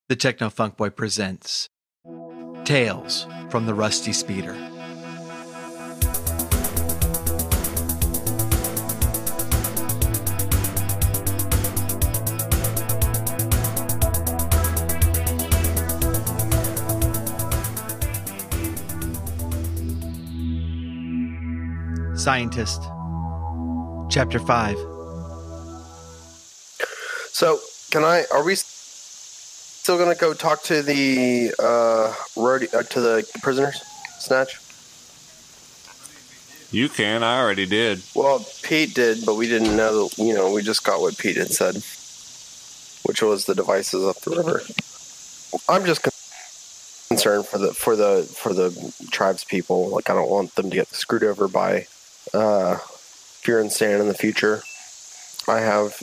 The Techno Funk Boy presents Tales from the Rusty Speeder. Scientist, Chapter 5. So, are we still going to go talk to the, to the prisoners, Snatch? You can, I already did. Well, Pete did, but we didn't know, we just got what Pete had said, which was the devices up the river. I'm just concerned for the tribes people. Like, I don't want them to get screwed over by, Fear and Sand in the future. I have,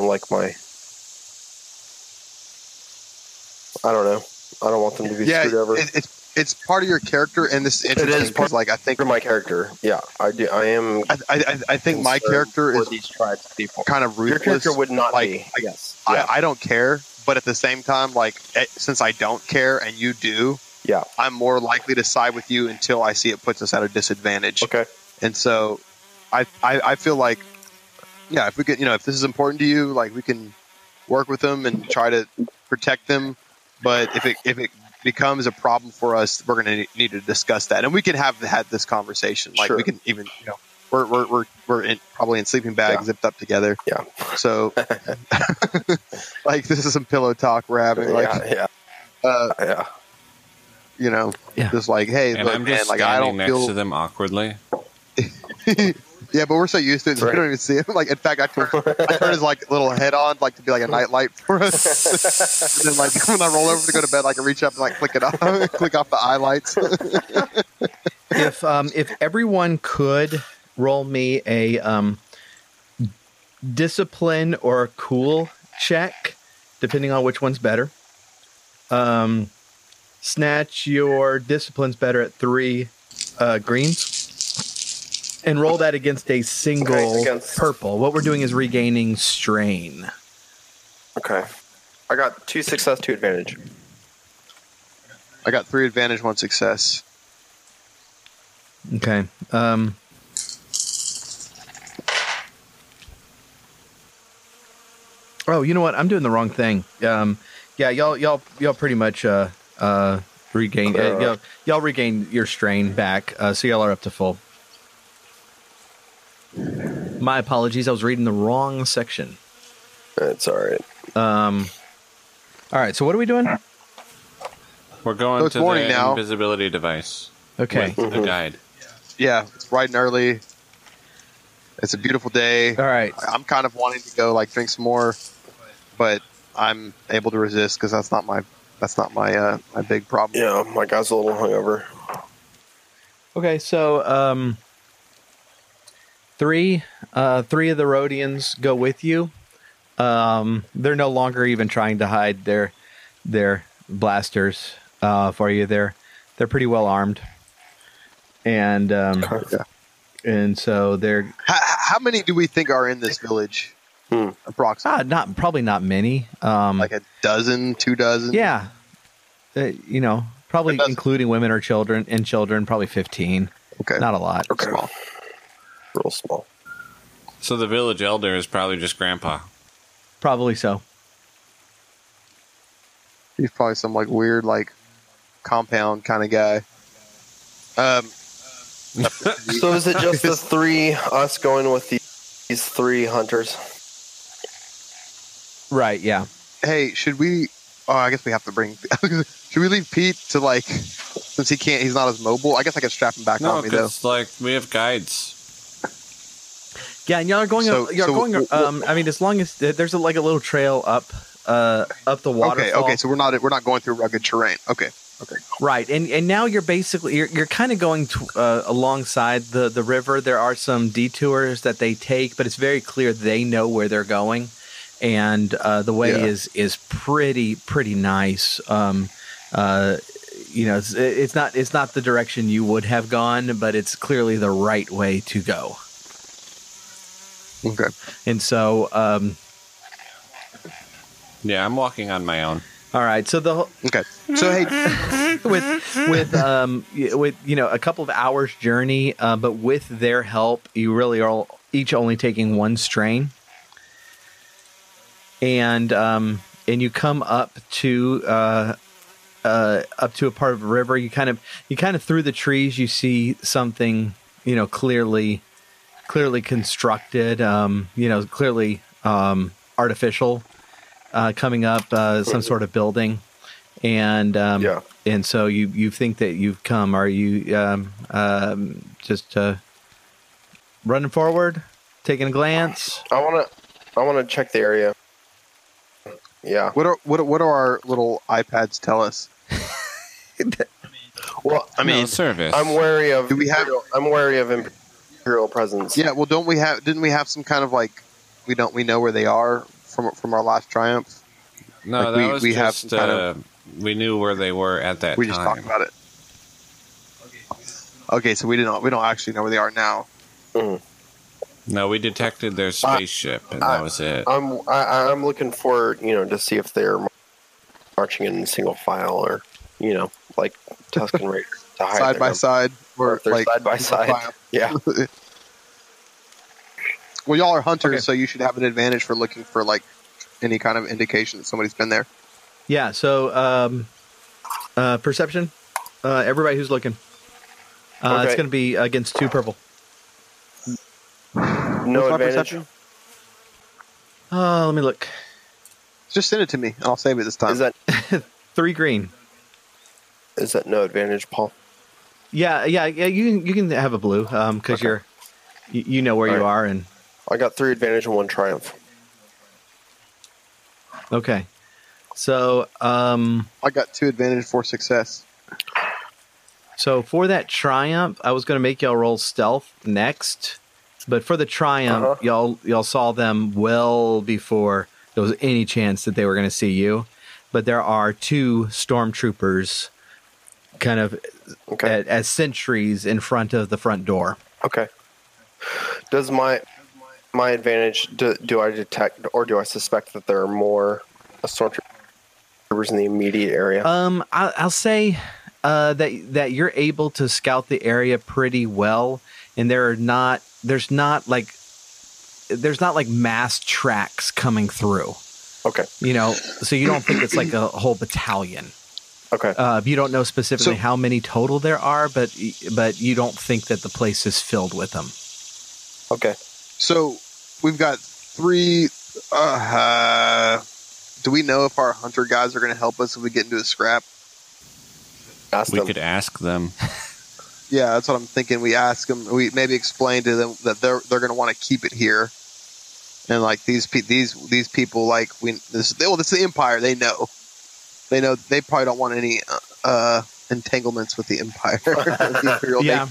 I don't know. I don't want them to be screwed over. It's part of your character, and this is interesting. It is part, I think of my character. Yeah, I do. I am. I think my character is these tribes people. Kind of ruthless. Your character would not be. I guess. Yeah. I don't care, but at the same time, since I don't care and you do, yeah, I'm more likely to side with you until I see it puts us at a disadvantage. Okay. And so, I feel like, yeah, if we get, if this is important to you, we can work with them and try to protect them. But if it becomes a problem for us, we're going to need to discuss that, and we can have had this conversation. Sure. We can even, we're probably in sleeping bags, zipped up together. Yeah. So, this is some pillow talk we're having. Yeah. Just hey, and look, I'm just man, standing I don't next feel to them awkwardly. Yeah, but we're so used to it, so we don't even see him. In fact, I turn his little head on, to be a nightlight for us. And then, when I roll over to go to bed, I can reach up and click it off, click off the eye lights. If everyone could roll me a discipline or a cool check, depending on which one's better. Snatch, your discipline's better at 3 greens. And roll that against a single purple. What we're doing is regaining strain. Okay. I got 2 success, 2 advantage. I got 3 advantage, 1 success. Okay. Oh, you know what? I'm doing the wrong thing. Yeah, y'all pretty much regain. Y'all regain your strain back. So y'all are up to full. My apologies. I was reading the wrong section. That's all right. All right. So what are we doing? We're going to the invisibility device. Okay. With the guide. Yeah, it's bright and early. It's a beautiful day. All right. I'm kind of wanting to go drink some more, but I'm able to resist because that's not my big problem. Yeah, my guy's a little hungover. Okay, so 3 of the Rhodians go with you. They're no longer even trying to hide their blasters for you. They're pretty well armed, and and so they're. How many do we think are in this village? Approximately. Probably not many. A dozen, 2 dozen. Yeah, probably including women or children, probably 15. Okay, not a lot. Okay. Small. Real small. So the village elder is probably just Grandpa. Probably so. He's probably some weird compound kind of guy. So is it just the 3 us going with these 3 hunters? Right. Yeah. Hey, should we? Oh, I guess we have to bring. Should we leave Pete to since he's not as mobile? I guess I could strap him back on me though. We have guides. Yeah, and y'all are going. As long as there's a little trail up the waterfall. Okay. So we're not going through rugged terrain. Okay. Right, and now you're basically you're kind of going alongside the river. There are some detours that they take, but it's very clear they know where they're going, and the way is pretty nice. It's not the direction you would have gone, but it's clearly the right way to go. Okay. And so, yeah, I'm walking on my own. All right. So okay. So hey, with a couple of hours journey, but with their help, you really are each only taking one strain, and you come up to a part of the river. You kind of through the trees, you see something clearly constructed, clearly artificial, coming up, some sort of building, and and so you think that you've come. Are you just running forward, taking a glance? I want to check the area. Yeah. What do our little iPads tell us? Well, I mean, service. I'm wary of. I'm wary of Imperial presence. Yeah. Well, didn't we have some kind of like we know where they are from our last triumph? No, like that was we just have some kind of, we knew where they were at that time. We just talked about it. Okay, so we don't actually know where they are now. Mm. No, we detected their spaceship, and that was it. I'm looking for to see if they're marching in single file or like Tusken Raiders side by side or like side by side. Yeah. Well, y'all are hunters, so you should have an advantage for looking for like any kind of indication that somebody's been there. Yeah. So perception. Everybody who's looking. It's going to be against 2 purple. No advantage. Perception? Let me look. Just send it to me, and I'll save it this time. Is that 3 green? Is that no advantage, Paul? Yeah. You can have a blue because you know where you are, and I got 3 advantage and 1 triumph. Okay, so I got 2 advantage, 4 success. So for that triumph, I was going to make y'all roll stealth next, but for the triumph, y'all saw them well before there was any chance that they were going to see you. But there are 2 stormtroopers, kind of as sentries in front of the front door. Okay. Does my advantage? Do I detect or do I suspect that there are more stormtroopers in the immediate area? I'll say that you're able to scout the area pretty well, and there's not like mass tracks coming through. Okay. So you don't think it's like a whole battalion. Okay. You don't know specifically how many total there are, but you don't think that the place is filled with them. Okay. So we've got 3. Do we know if our hunter guys are going to help us if we get into a scrap? We could ask them. Yeah, that's what I'm thinking. We ask them. We maybe explain to them that they're going to want to keep it here, and like these people, like this is the Empire. They know they probably don't want any entanglements with the Empire. The Imperial yeah.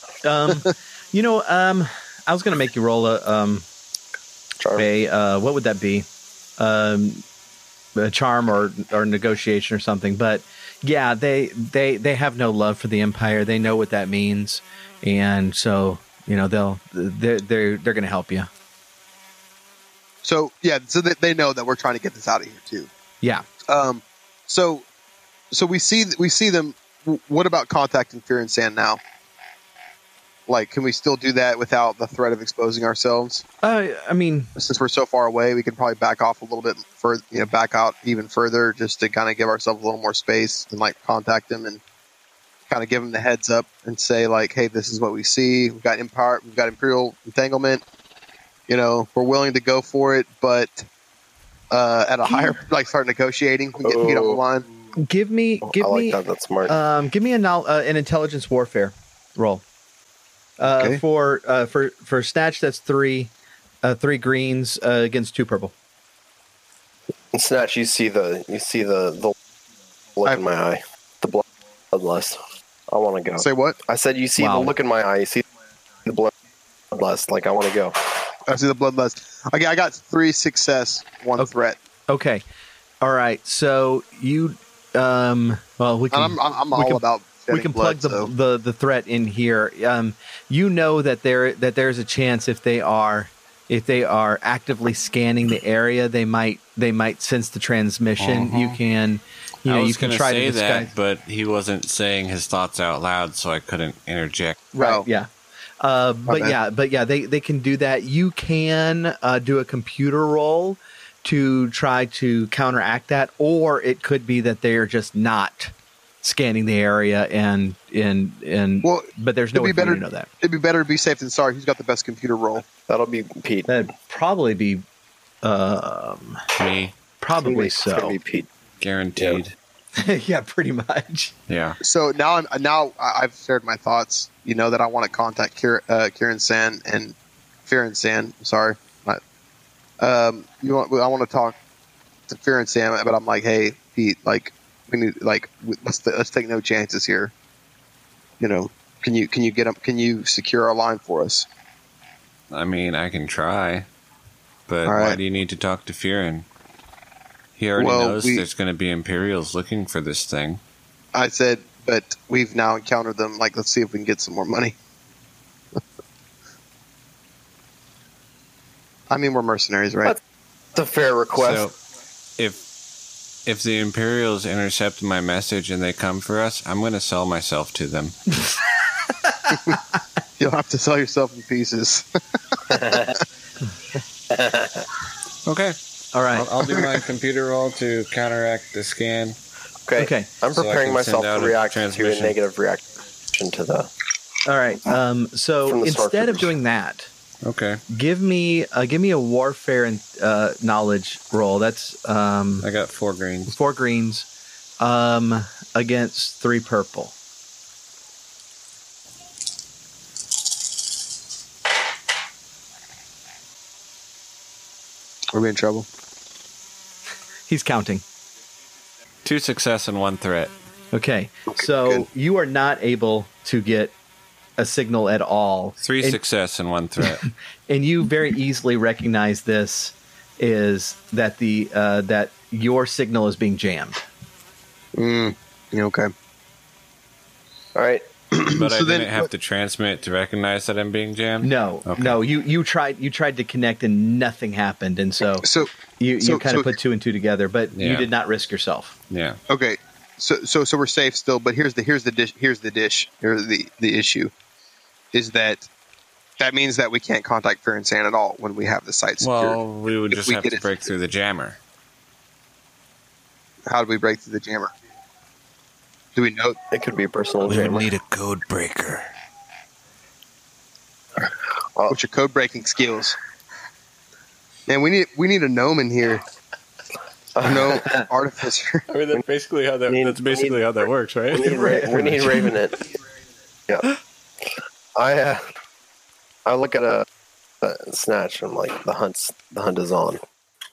I was going to make you roll a charm. What would that be? A charm or negotiation or something, but. Yeah, they have no love for the Empire. They know what that means, and so they're going to help you. So so they know that we're trying to get this out of here too. Yeah. So we see them. What about contacting Fear and Sand now? Like, can we still do that without the threat of exposing ourselves? I mean, since we're so far away, we can probably back off a little bit further, back out even further, just to kind of give ourselves a little more space and like contact them and kind of give them the heads up and say like, hey, this is what we see. We've got Imperial entanglement. We're willing to go for it, but at a higher, like start negotiating, get on the line. Give me. That's smart. Give me an intelligence warfare roll. For Snatch, that's 3 greens against 2 purple. Snatch, you see the look in my eye, the bloodlust. I want to go. Say what? I said you see the look in my eye. You see the bloodlust. Like I want to go. I see the bloodlust. Okay, I got 3 success, 1 threat. Okay, all right. So you, we can. I'm all about. We can plug the threat in here. You know that there's a chance if they are if they are actively scanning the area, they might sense the transmission. You can, you can try to disguise that, but he wasn't saying his thoughts out loud, so I couldn't interject. Right? Yeah. But they can do that. You can do a computer roll to try to counteract that, or it could be that they are just not scanning the area but there's no way for you to know that. It'd be better to be safe than sorry. Who's got the best computer roll? That'll be Pete. That'd probably be me. Probably so. It's gonna be Pete. Guaranteed. Yeah, pretty much. Yeah. So now I've shared my thoughts. You know that I want to contact Kieran San and Fear San. Sorry. I want to talk to Fear San, but I'm like, hey, Pete, like, we need, like, let's take no chances here. You know, can you get them? Can you secure our line for us? I mean, I can try, but why do you need to talk to Fearin? He already knows there's going to be Imperials looking for this thing. I said, but we've now encountered them. Like, let's see if we can get some more money. I mean, we're mercenaries, right? That's a fair request. So, if the Imperials intercept my message and they come for us, I'm going to sell myself to them. You'll have to sell yourself in pieces. Okay. All right. I'll do my computer roll to counteract the scan. Okay. I'm preparing myself to react to a negative reaction to the... All right. So instead of doing that... Okay. Give me a warfare and knowledge roll. That's I got 4 greens. 4 greens against 3 purple. Are we in trouble? He's counting. 2 success and 1 threat. Okay. So you are not able to get a signal at all. 3 success and 1 threat. And you very easily recognize this is that that your signal is being jammed. Okay. All right. But I didn't have to transmit to recognize that I'm being jammed? No. Okay. No, you tried to connect and nothing happened, and so you kind of put 2 and 2 together, but you did not risk yourself. Yeah. Okay. So we're safe still, but here's the issue. Is that means that we can't contact Fear and San at all when we have the site secured. Well, we would just have to break through the jammer. How do we break through the jammer? Do we know? It could be a personal jammer. We would need a code breaker. What's your code breaking skills? Man, we need a gnome in here. A gnome artificer. I mean, that's basically how that works, right? We need Ravenite. Yeah. I look at a snatch and I'm like, the hunt is on.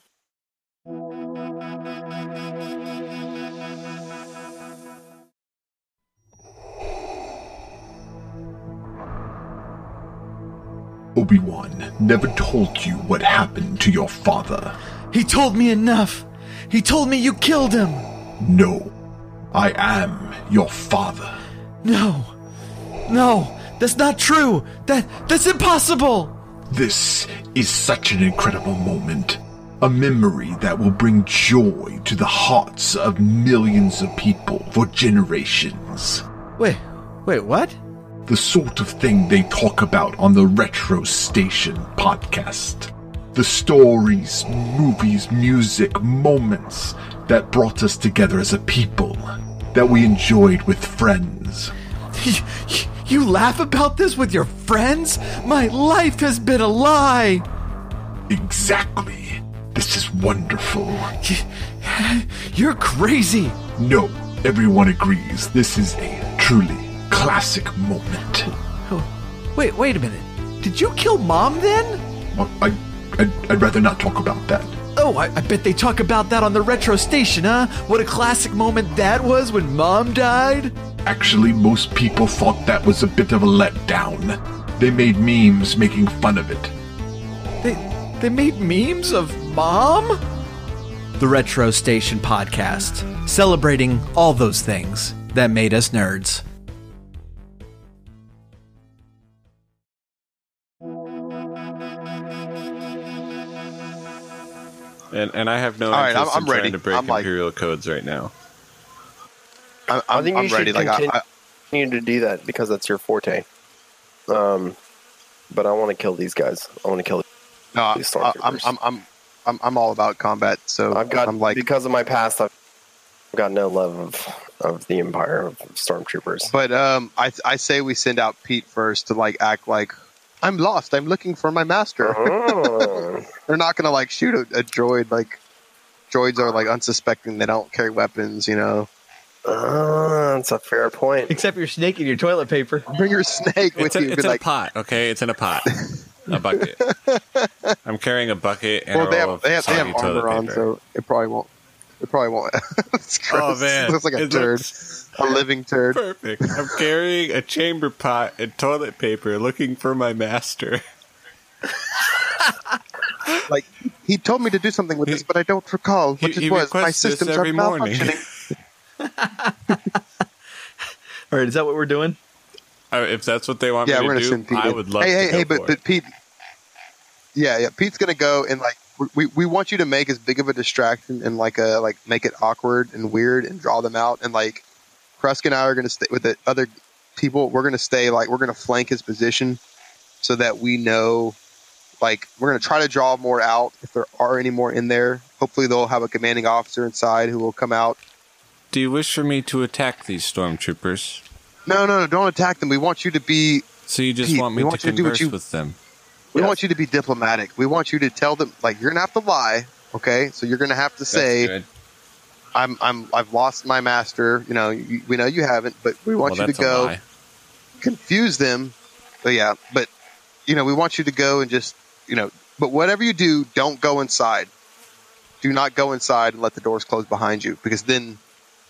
Obi-Wan never told you what happened to your father. He told me enough. He told me you killed him. No, I am your father. No, that's not true. That's impossible. This is such an incredible moment. A memory that will bring joy to the hearts of millions of people for generations. Wait, what? The sort of thing they talk about on the Retro Station podcast. The stories, movies, music, moments that brought us together as a people, that we enjoyed with friends. You laugh about this with your friends? My life has been a lie! Exactly. This is wonderful. You're crazy. No, everyone agrees this is a truly classic moment. Oh, wait a minute. Did you kill Mom then? Well, I'd rather not talk about that. Oh, I bet they talk about that on the Retro Station, huh? What a classic moment that was when Mom died? Actually, most people thought that was a bit of a letdown. They made memes making fun of it. They made memes of Mom? The Retro Station podcast, celebrating all those things that made us nerds. And I have no All right, interest I'm in ready. trying to break I'm like- Imperial codes right now. I think you ready. should Like continue to do that because that's your forte. But I want to kill these guys. I want to kill these stormtroopers. I'm all about combat. So I'm like, because of my past, I've got no love of the Empire of stormtroopers. but I say we send out Pete first to like act like I'm lost. I'm looking for my master. Oh. They're not gonna like shoot a droid. Like droids are like unsuspecting. They don't carry weapons. You know. That's a fair point. Except you're snaking your toilet paper. Bring your snake with you. It's in a pot, okay? It's in a pot. A bucket. I'm carrying a bucket and Well, a they roll have of soggy toilet armor on, paper. so it probably won't. It's gross. Oh, man. It looks like a It turd. looks A living turd. perfect. I'm carrying a chamber pot and toilet paper looking for my master. Like he told me to do something with this, but I don't recall what He it was. My requests this systems are every morning. malfunctioning. All right, is that what we're doing? If that's what they want Yeah, me we're to gonna do, send Pete. I in. would love hey, to go for but it. Pete. Yeah, Pete's gonna go and like we want you to make as big of a distraction and like make it awkward and weird and draw them out and like Krusk and I are gonna stay with the other people. We're gonna stay like we're gonna flank his position so that we know. Like we're gonna try to draw more out if there are any more in there. Hopefully they'll have a commanding officer inside who will come out. Do you wish for me to attack these stormtroopers? No, don't attack them. We want you to be. So you just Pete, want me we to want you to do what converse you- with them? We want you to be diplomatic. We want you to tell them like you're gonna have to lie. Okay, so you're gonna have to say That's good. I've lost my master. You know, we know you haven't, but we want you to that's a go lie. confuse them. But yeah, but you know, we want you to go and just but whatever you do, don't go inside. Do not go inside and let the doors close behind you because then,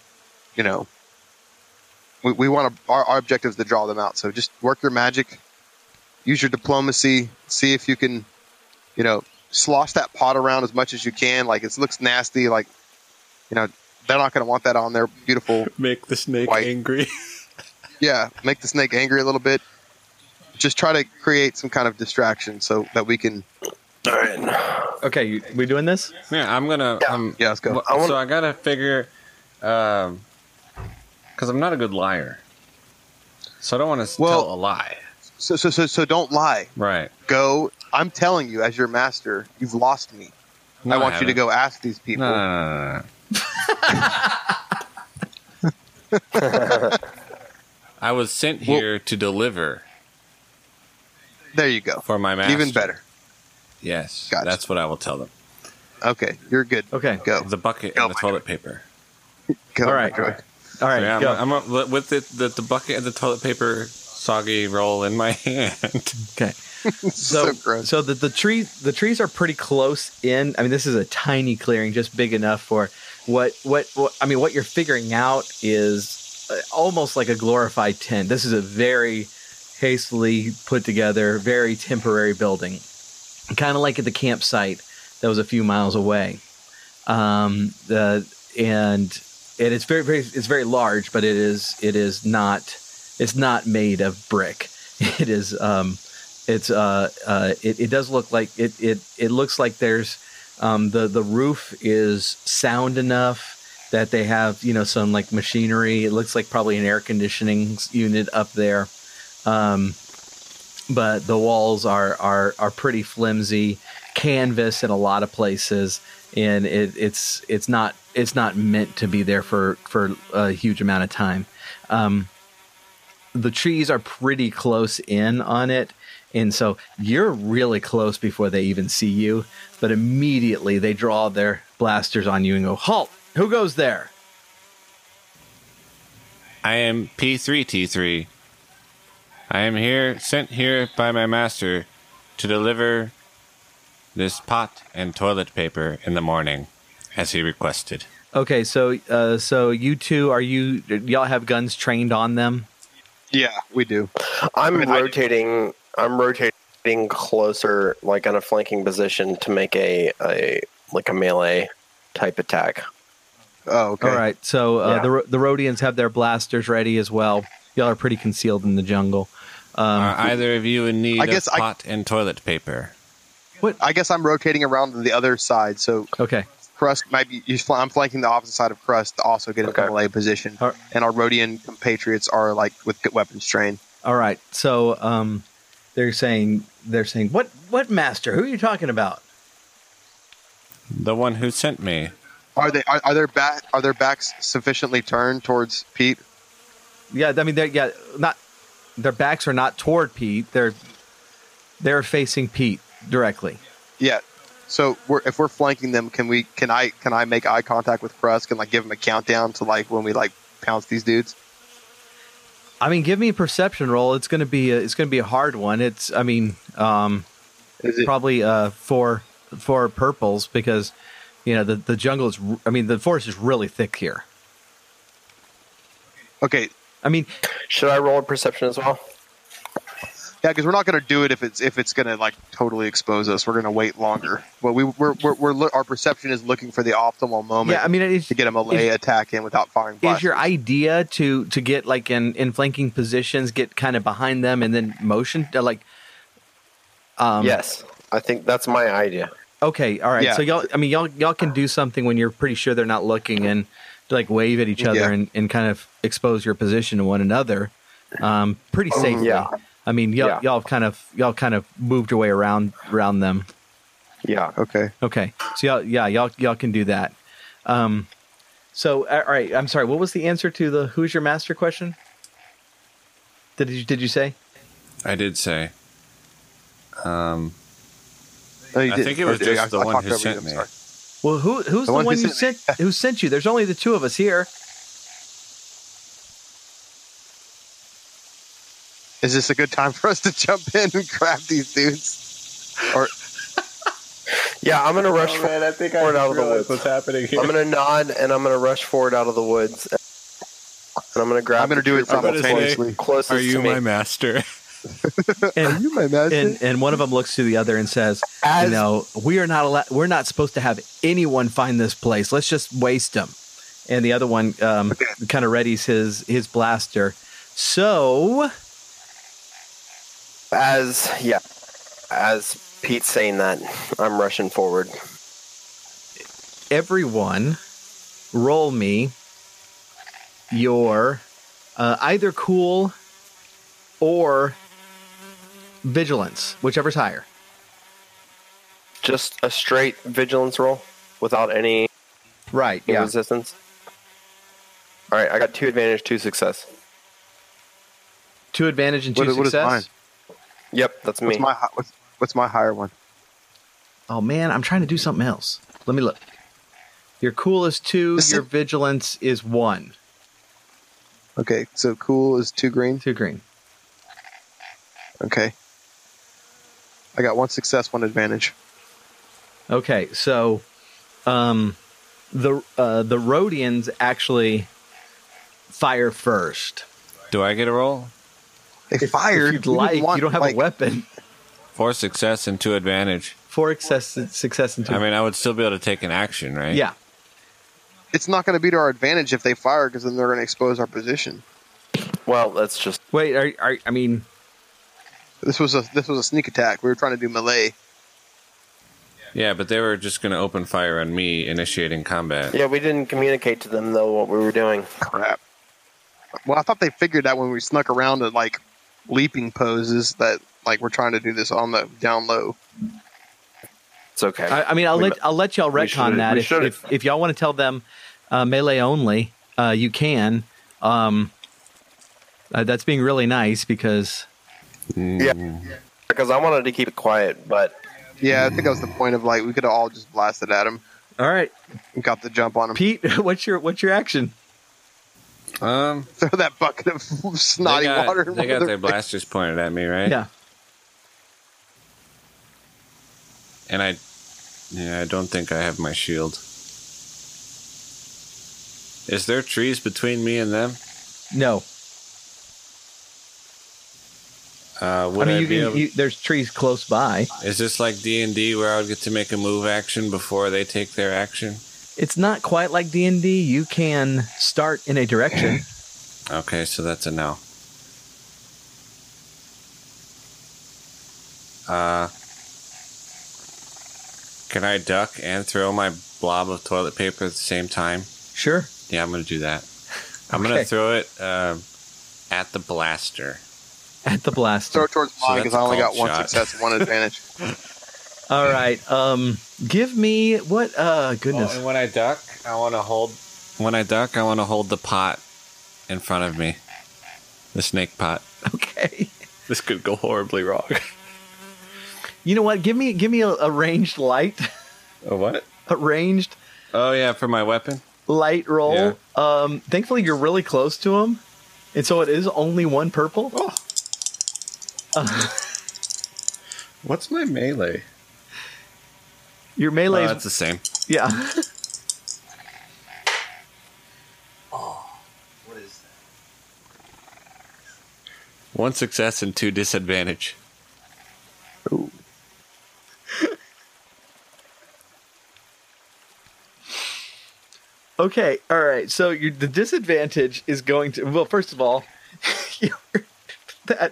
we want our objective is to draw them out. So just work your magic, use your diplomacy, see if you can, slosh that pot around as much as you can. Like it looks nasty. Like, they're not going to want that on their beautiful. Make the snake White. angry. Yeah, make the snake angry a little bit. Just try to create some kind of distraction so that we can. All right. Okay, we doing this? Yeah, I'm gonna. Yeah, let's go. So I gotta figure, because I'm not a good liar, so I don't want to tell a lie. So don't lie. Right. Go. I'm telling you, as your master, you've lost me. No, I want you to haven't. go ask these people. No. I was sent here to deliver There you go. for my master. Even better. Yes, Gotcha. that's what I will tell them. Okay, you're good. Okay. Go. The bucket Go, and the my toilet paper. Go. All right. Droid. All right, Yeah, go. I'm with the bucket and the toilet paper soggy roll in my hand. Okay. So gross. So the trees are pretty close in. I mean, this is a tiny clearing, just big enough for what you're figuring out is almost like a glorified tent. This is a very hastily put together, very temporary building, kind of like at the campsite that was a few miles away. And it's very large, but it's not made of brick. It is it does look like it looks like there's the roof is sound enough that they have some like machinery. It looks like probably an air conditioning unit up there, but the walls are pretty flimsy, canvas in a lot of places, and it's not meant to be there for a huge amount of time. The trees are pretty close in on it. And so you're really close before they even see you, but immediately they draw their blasters on you and go, "Halt! Who goes there?" I am P3T3. I am sent here by my master to deliver this pot and toilet paper in the morning, as he requested. Okay, so you two, y'all have guns trained on them? Yeah, we do. I'm rotating closer, like in a flanking position, to make a melee type attack. Oh, okay. All right, so Yeah. the Rhodians have their blasters ready as well. Y'all are pretty concealed in the jungle. Are either of you in need I guess of pot and toilet paper? What? I guess I'm rotating around to the other side, so Okay. Crust might be. I'm flanking the opposite side of Crust to also get Okay. a melee position, All right. and our Rhodian compatriots are like with good weapons trained. All right. So they're saying what master? Who are you talking about? The one who sent me. Are their backs sufficiently turned towards Pete? Yeah, I mean their backs are not toward Pete. They're facing Pete directly. Yeah. So if we're flanking them, can I make eye contact with Crust and like give him a countdown to like when we like pounce these dudes? I mean, give me a perception roll. It's going to be a hard one. It's Is it probably four purples because the jungle is. I mean, the forest is really thick here. okay? I mean, Should I roll a perception as well? Yeah, because we're not going to do it if it's going to like totally expose us. We're going to wait longer. But our perception is looking for the optimal moment. yeah. I mean, to get a melee attack in without firing. is your blasters. idea to get like in flanking positions, get kind of behind them, and then motion like. Yes, I think that's my idea. Okay, all right. Yeah. So y'all can do something when you're pretty sure they're not looking and like wave at each other Yeah. and kind of expose your position to one another, pretty safely. Yeah. I mean, y'all kind of moved your way around them. Yeah. Okay. Okay, so y'all can do that. So all right. I'm sorry. What was the answer to the "Who's your master" question? Did you say? I did say. No, you I didn't. think it was Or- just I the one talked who over you, sent I'm me. sorry. Well, who's the one one who you sent sent? Who sent you? There's only the two of us here. Is this a good time for us to jump in and grab these dudes? Or Yeah, I'm gonna rush Oh, I think forward out of the woods. what's happening here. I'm gonna nod and I'm gonna rush forward out of the woods, and I'm gonna grab. I'm going to do it the trooper simultaneously. closest Are you to me. my master? And, you my master? and one of them looks to the other and says, As- we're not supposed to have anyone find this place. Let's just waste them. And the other one kind of readies his blaster. So As Pete's saying that, I'm rushing forward. everyone, roll me your either cool or vigilance, whichever's higher. Just a straight vigilance roll without any Right. Yeah. resistance. All right, I got 2 advantage, 2 success. 2 advantage and 2 What is success. mine? Yep, that's me. What's my higher one? Oh man, I'm trying to do something else. Let me look. Your cool is 2. This Your is- vigilance is 1. Okay, so cool is 2 green. 2 green. Okay. I got 1 success, 1 advantage. Okay, so the Rhodians actually fire first. Do I get a roll? They fired. If you'd We didn't like, want, you don't have like, a weapon. 4 success and 2 advantage. 4 success and 2. I mean, I would still be able to take an action, right? yeah. It's not going to be to our advantage if they fire, because then they're going to expose our position. Well, that's just Wait, I mean, This was a sneak attack. We were trying to do melee. Yeah, but they were just going to open fire on me, initiating combat. yeah. We didn't communicate to them though what we were doing. Crap. Well, I thought they figured that when we snuck around at like leaping poses that like we're trying to do this on the down low. It's okay. I mean, I'll let y'all retcon should've- that we if, should've. if y'all want to tell them melee only, you can. That's being really nice because Yeah, because I wanted to keep it quiet, but Yeah, I think that was the point of like we could have all just blasted at him all right, and got the jump on him. Pete, what's your action? Throw that bucket of snotty water. in They one of got their their blasters pointed at me, right? Yeah. And I don't think I have my shield. Is there trees between me and them? No. Would I mean, be able- there's trees close by. Is this like D&D where I would get to make a move action before they take their action? It's not quite like D&D. You can start in a direction. Okay, so that's a no. Can I duck and throw my blob of toilet paper at the same time? Sure. Yeah, I'm going to do that. I'm Okay. going to throw it at the blaster. At the blaster. Throw it towards So mine that's because I only got called one shot. success, one advantage. All right. Give me what? Goodness. Oh, and when I duck, I want to hold. When I duck, I want to hold the pot in front of me. The snake pot. Okay. This could go horribly wrong. You know what? Give me a ranged light. A what? A ranged Oh yeah, for my weapon. light roll. Yeah. Thankfully, you're really close to him, and so it is only one purple. What's my melee? Your melee. It's the same. Yeah. What is One success and 2 disadvantage. that? Ooh. Okay. All right. So the disadvantage is going to. Well, first of all, that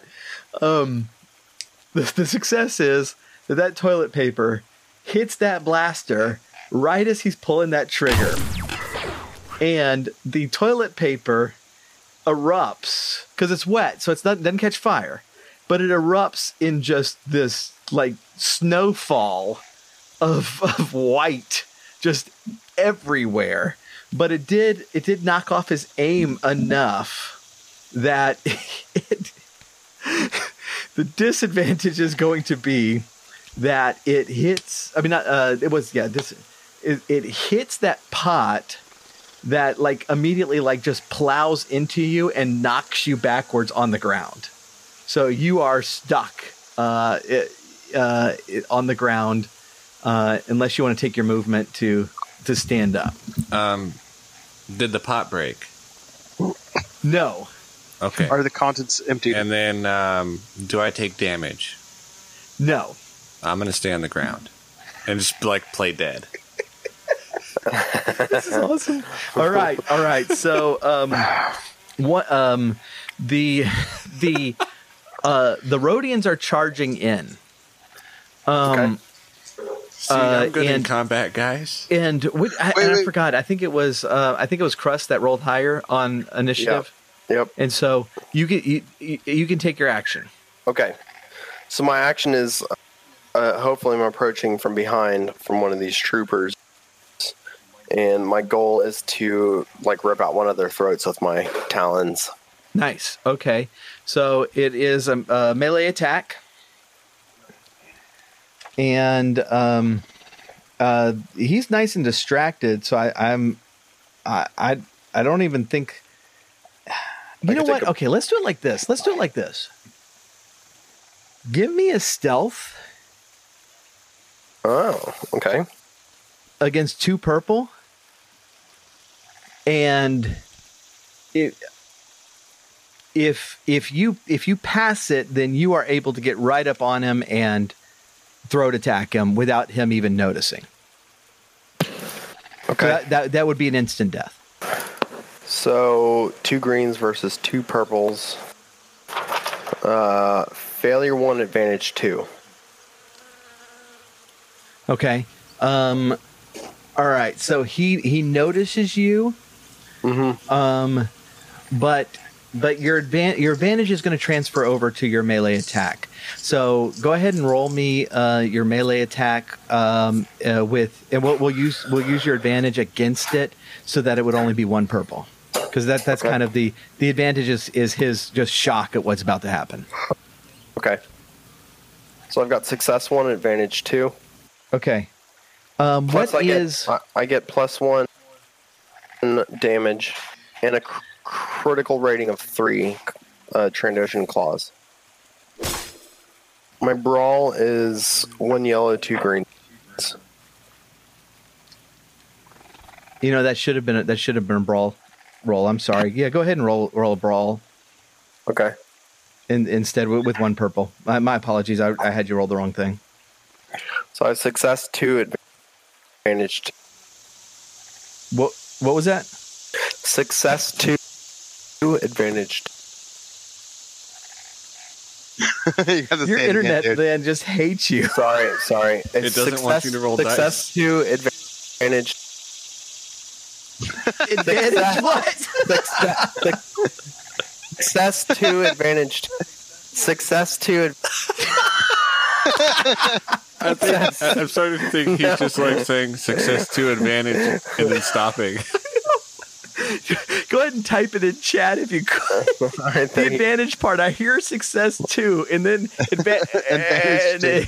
the success is that toilet paper hits that blaster right as he's pulling that trigger, and the toilet paper erupts because it's wet, so doesn't catch fire, but it erupts in just this like snowfall of white just everywhere. But it did knock off his aim enough that the disadvantage is going to be that it hits. I mean, it hits that pot that like immediately like just plows into you and knocks you backwards on the ground. So you are stuck on the ground unless you want to take your movement to stand up. Did the pot break? No. Okay. Are the contents emptied? And then, do I take damage? No. I'm gonna stay on the ground and just like play dead. This is awesome. All right. So, the Rhodians are charging in. Okay. See, I'm good in and- combat, guys. And I Wait. forgot. I think it was Crust that rolled higher on initiative, Yep. and so you can take your action. Okay. So my action is hopefully I'm approaching from behind from one of these troopers. And my goal is to like rip out one of their throats with my talons. Nice. Okay. So it is a melee attack. And he's nice and distracted, so I don't even think. You know what? Okay, let's do it like this. Give me a stealth Oh, okay. against 2 purple, and if you pass it, then you are able to get right up on him and throat attack him without him even noticing. Okay. That would be an instant death. So 2 greens versus 2 purples. Failure 1, advantage 2. Okay. All right. So he notices you. Mm-hmm. But your advantage is going to transfer over to your melee attack. So go ahead and roll me your melee attack and we'll use your advantage against it so that it would only be 1 purple, because that's Okay. kind of the advantage is his just shock at what's about to happen. Okay. So I've got success 1, advantage 2. Okay. Plus What is I get +1 damage and a critical rating of 3 Trandoshan claws. My brawl is 1 yellow, 2 green. that should have been a brawl roll. I'm sorry. Yeah, go ahead and roll a brawl. Okay. Instead with 1 purple. My apologies. I had you roll the wrong thing. So I have success 2, advantage 2. What was that? Success 2, advantage 2. You have to Your say it again, internet dude. man just hates you. Sorry. It doesn't want you to roll success to advantage. Advantage what? Success to advantage. Success to. I'm starting to think he's just like saying success to advantage and then stopping. Go ahead and type it in chat if you could. All right, The advantage part, I hear success too, and then Advantage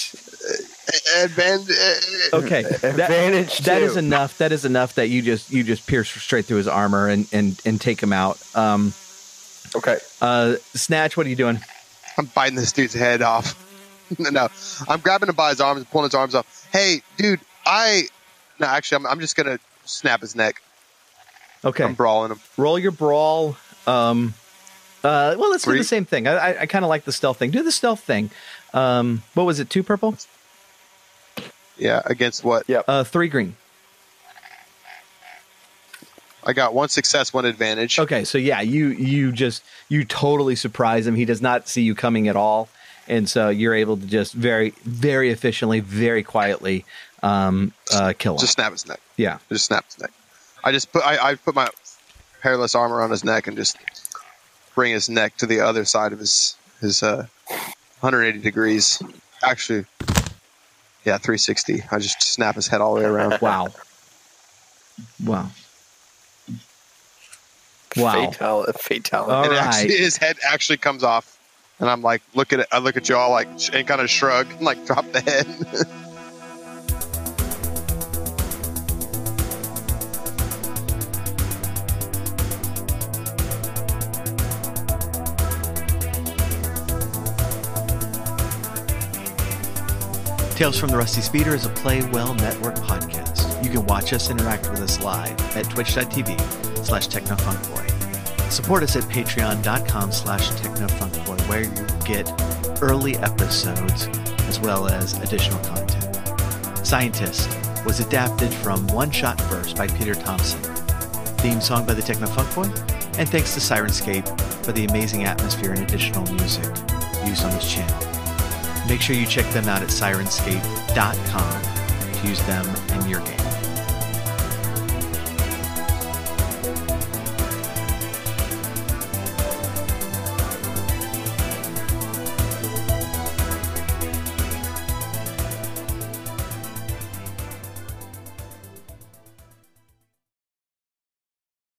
Okay, Advantage that is two. enough. That is enough that you just pierce straight through his armor and take him out. Okay. Snatch, what are you doing? I'm biting this dude's head off. No, I'm grabbing him by his arms and pulling his arms off. Hey, dude, no, actually, I'm just gonna snap his neck. Okay, I'm brawling him. roll your brawl. Well, let's do Three. the same thing. I kind of like the stealth thing. Do the stealth thing. What was it? 2 purple? Yeah, against what? Yep. 3 green. I got 1 success, 1 advantage. Okay, so yeah, you totally surprise him. He does not see you coming at all, and so you're able to just very, very efficiently, very quietly kill him. Just snap his neck. Yeah. Just snap his neck. I put my hairless armor on his neck and just bring his neck to the other side of his 180 degrees. Actually, yeah, 360. I just snap his head all the way around. Wow. Fatality. All And right. actually, his head actually comes off, and I'm like, I look at y'all like, and kind of shrug, and like drop the head. Tales from the Rusty Speeder is a Play Well Network podcast. You can watch us interact with us live at twitch.tv/technofunkboy. Support us at patreon.com/technofunkboy, where you get early episodes as well as additional content. Scientist was adapted from One Shot Verse by Peter Thompson. Theme song by the Technofunkboy, and thanks to Sirenscape for the amazing atmosphere and additional music used on this channel. Make sure you check them out at Sirenscape.com to use them in your game.